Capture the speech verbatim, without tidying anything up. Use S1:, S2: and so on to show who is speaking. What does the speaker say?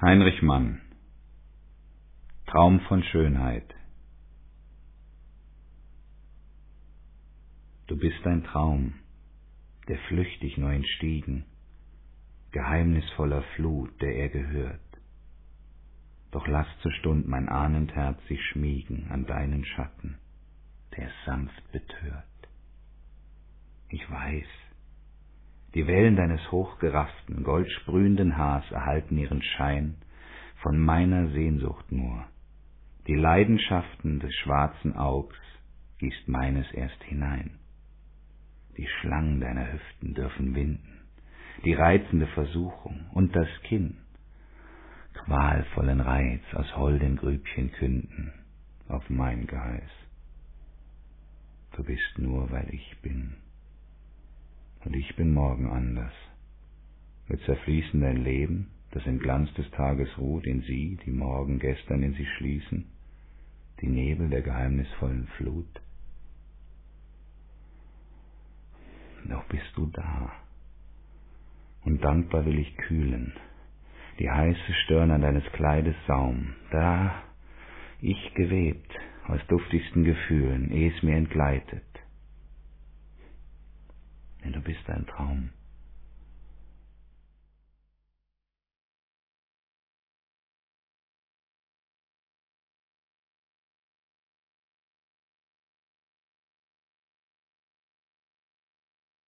S1: Heinrich Mann. Traum von Schönheit. Du bist ein Traum, der flüchtig neu entstiegen, geheimnisvoller Flut, der er gehört. Doch lass zur Stund mein ahnend Herz sich schmiegen an deinen Schatten, der es sanft betört. Ich weiß, die Wellen deines hochgerafften, goldsprühenden Haars erhalten ihren Schein von meiner Sehnsucht nur. Die Leidenschaften des schwarzen Augs gießt meines erst hinein. Die Schlangen deiner Hüften dürfen winden, die reizende Versuchung und das Kinn, qualvollen Reiz aus holden Grübchen künden auf mein Geheiß. Du bist nur, weil ich bin. Und ich bin morgen anders. Wird zerfließen dein Leben, das im Glanz des Tages ruht, in sie, die morgen gestern in sie schließen, die Nebel der geheimnisvollen Flut. Doch bist du da, und dankbar will ich kühlen, die heiße Stirn an deines Kleides Saum, da ich gewebt aus duftigsten Gefühlen, ehe es mir entgleitet. Denn du bist ein Traum,